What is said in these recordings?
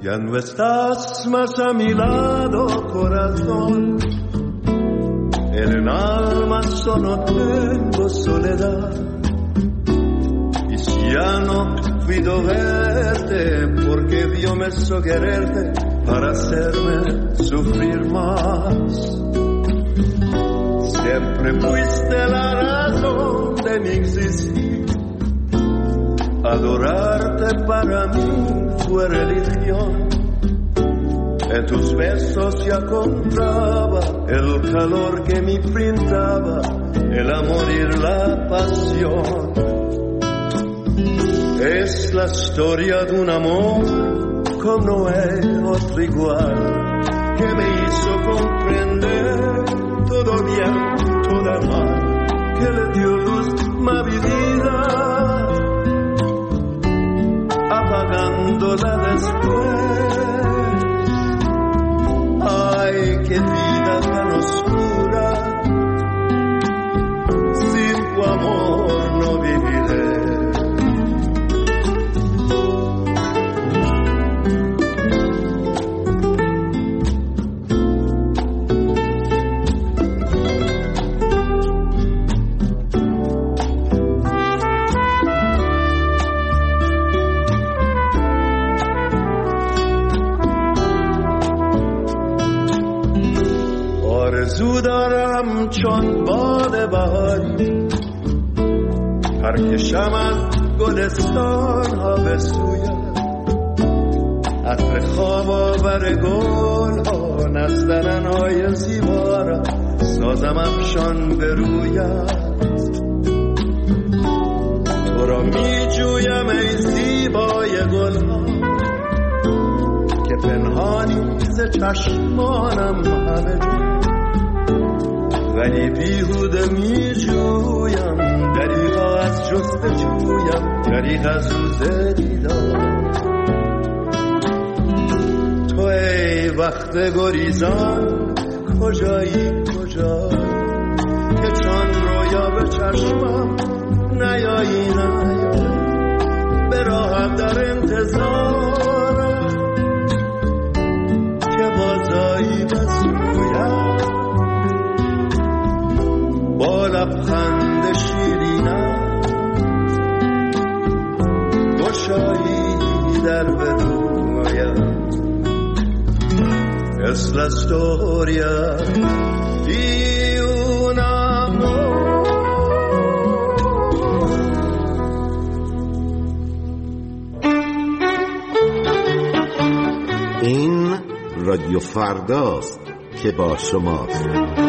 Ya no estás más a mi lado, corazón. En el alma solo tengo soledad. Y si ya no puedo verte, porque Dios me hizo quererte para hacerme sufrir más. Siempre fuiste la razón de mi existir. Adorarte para mí fue religión. En tus besos ya encontraba el calor que me brindaba, el amor y la pasión. Es la historia de un amor como no hay otro igual, que me hizo comprender todo bien, todo mal, que le dio luz a mi vida, apagándola después. Ay, qué vida tan oscura, sin tu amor no viviré. آرزو دارم چون باد بهاری پرکشم از گلستان ها به سویت، عطر خواب آور گل ها نسترن های زیبا را سازم افشان به رویت. تو را می جویم ای زیبای گل ها که پنهانی ز چشمانم همه جا، ولی بیهوده می جویم دریغا از جستجویم، دریغ از روز دیدار. تو ای وقت گریزان کجایی کجایی که چون رویا به چشمم نیایی نیایی، به راهم در انتظارم که بازایی بسویم، با لبخند شیرینم گشایی در بدویم. Es la storia di un amor. این رادیو فرداست که با شماست.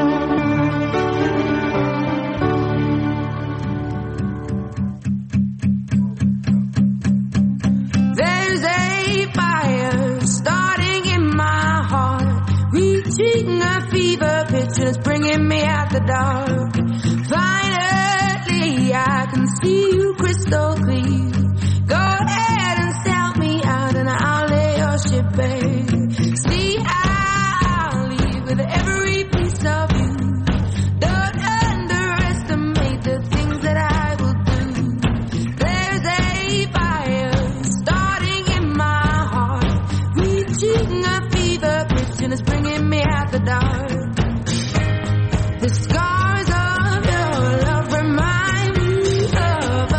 It's bringing me out the dark. Finally, I can see you crystal clear. Go ahead and sell me out and I'll lay your ship bare. See, I'll leave with every piece of you. Don't underestimate the things that I will do. There's a fire starting in my heart, reaching a fever pitch and it's bringing me out the dark. The scars of your love remind me of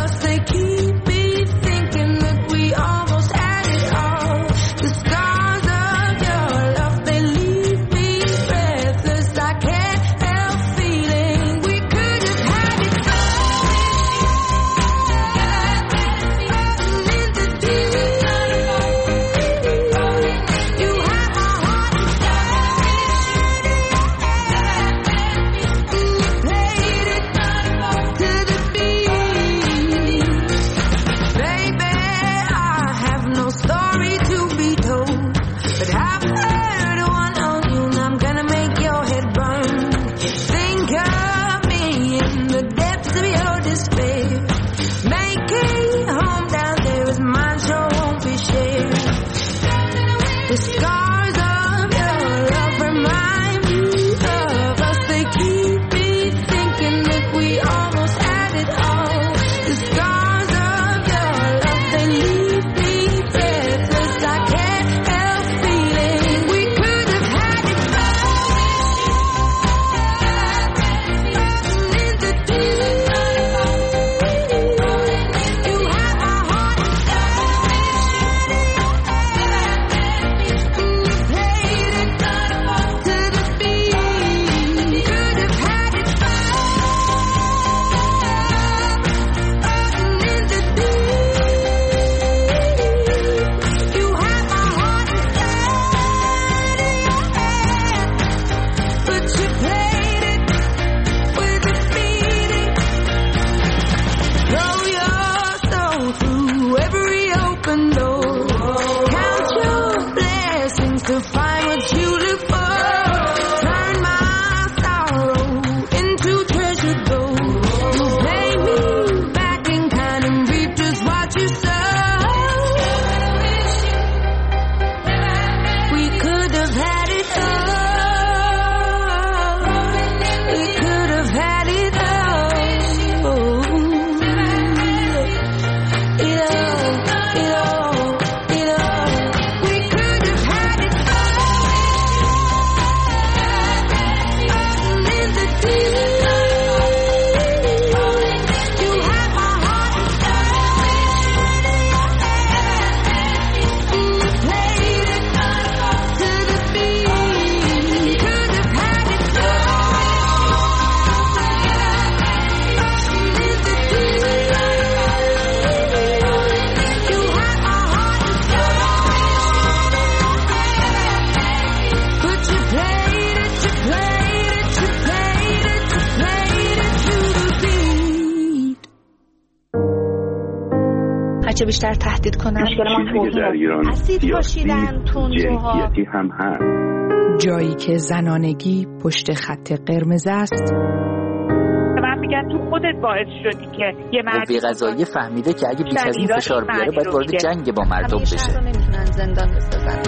هرچه بیشتر تهدید کنن. مشکل ما در ایران اسید پاشیدن، تندروها، جنسیتی هم هست. جایی که زنانگی پشت خط قرمز است. من میگم تو خودت باعث شدی که یه قوه قضاییه فهمیده که اگه بیش از این فشار بیاره باید وارد جنگ با مردم بشه. شهر رو نمیتونن زندان بسازن.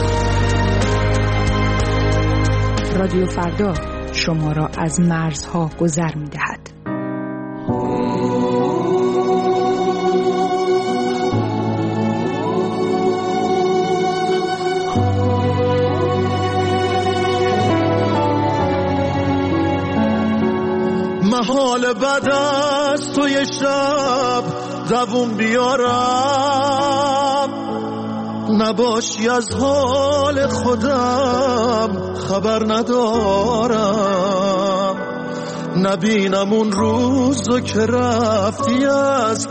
رادیو فردا شما را از مرزها گذر می‌دهد. محال بعد از تو یه شب دووم بیارم، نباشی از حال خودم خبر ندارم، نبینم اون روزو که رفتی از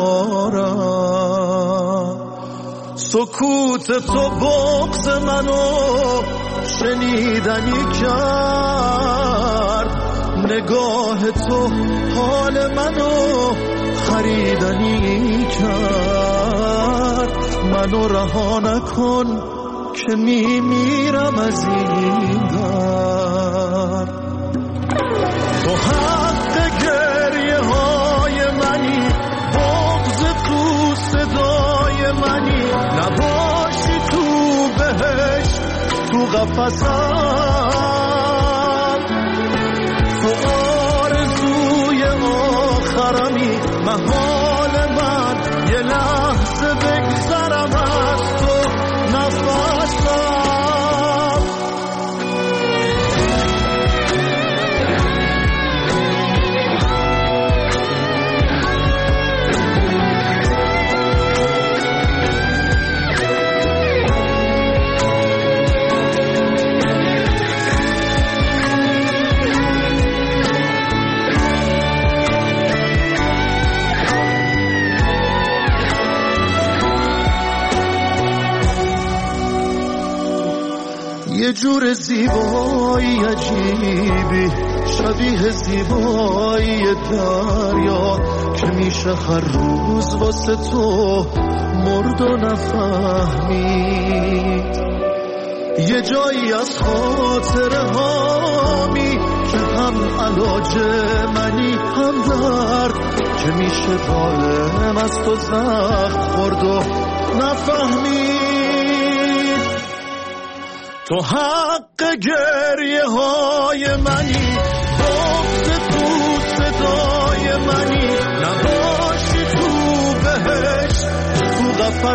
کنارم. سکوت تو بغض منو شنیدنی کرد، نگاه تو حال منو خریدنی کرد. منو رها نکن که میمیرم از این درد. تو حق گریه های منی، بغض تو صدای منی، نباشی تو بهشت تو قفسم. تو آرزوی آخرمی، محال من یه لحظه بگذرم از تو نفسم. یه جور زیبایی عجیبی شبیه زیبایی دریا که میشه هر روز واسه تو مرد و نفهمید. یه جایی از خاطره هامی که هم علاج منی هم درد، که میشه دالم از تو زخم خورد و نفهمید. تو حق گریه های منی، بغض تو صدای منی، نباشی تو بهشت تو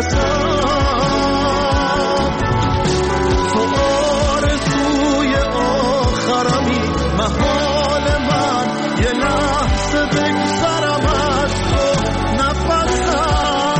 قفسم. تو آرزوی آخرمی، محال من یه لحظه بگذرم از تو نفسم.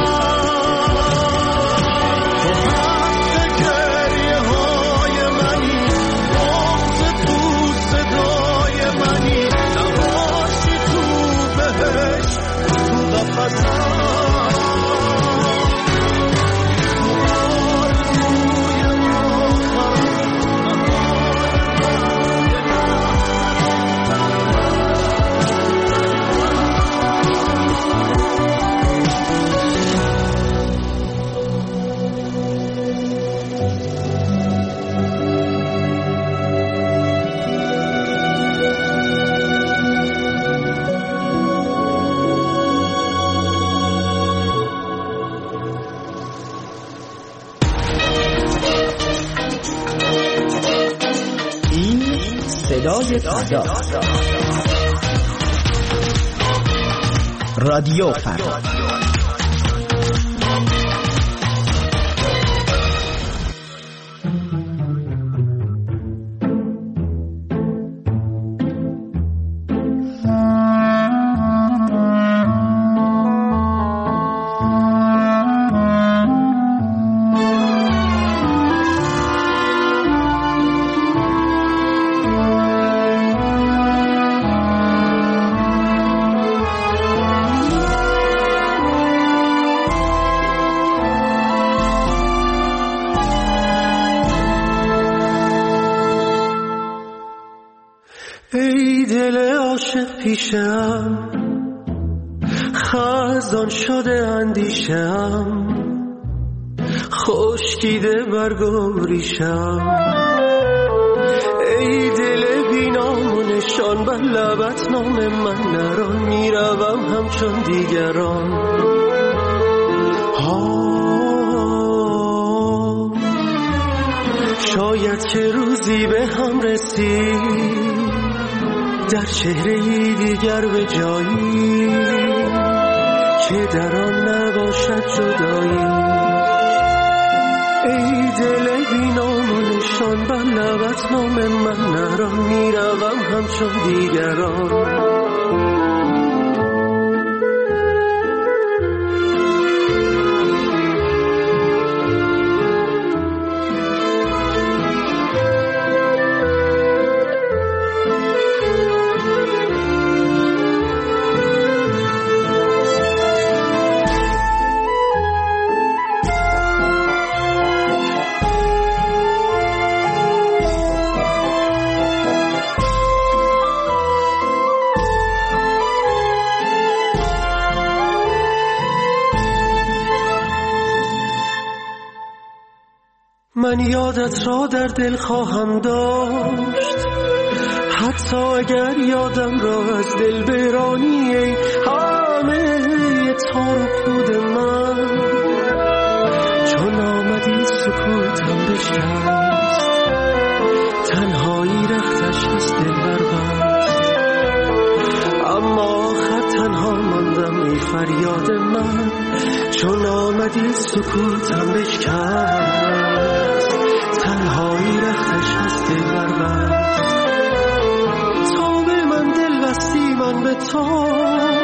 رادیو فردا. ای دل عاشق پیشم خزان شده اندیشم، خشکیده برگ ریشم. ای دل بی نام و نشان، بر لبت نام من نران. میروم همچون دیگران. شاید که روزی به هم رسید، در چهره‌ای دیگر به جایی که در آن نباشد جدایی. ای دل بی نام و نشان، بر لبت نام من نران. میروم همچون دیگران. من یادت را در دل خواهم داشت، حتی اگر یادم را از دل برانی. ای همه تار و پود من، چون آمدی سکوتم بشکست. تنهایی رختش از دل بربست، اما آخر تنها ماندم. ای فریاد من، چون آمدی سکوتم بشکست. تنهایی رختش از دل بربست. تا به من دل بستی من به تو،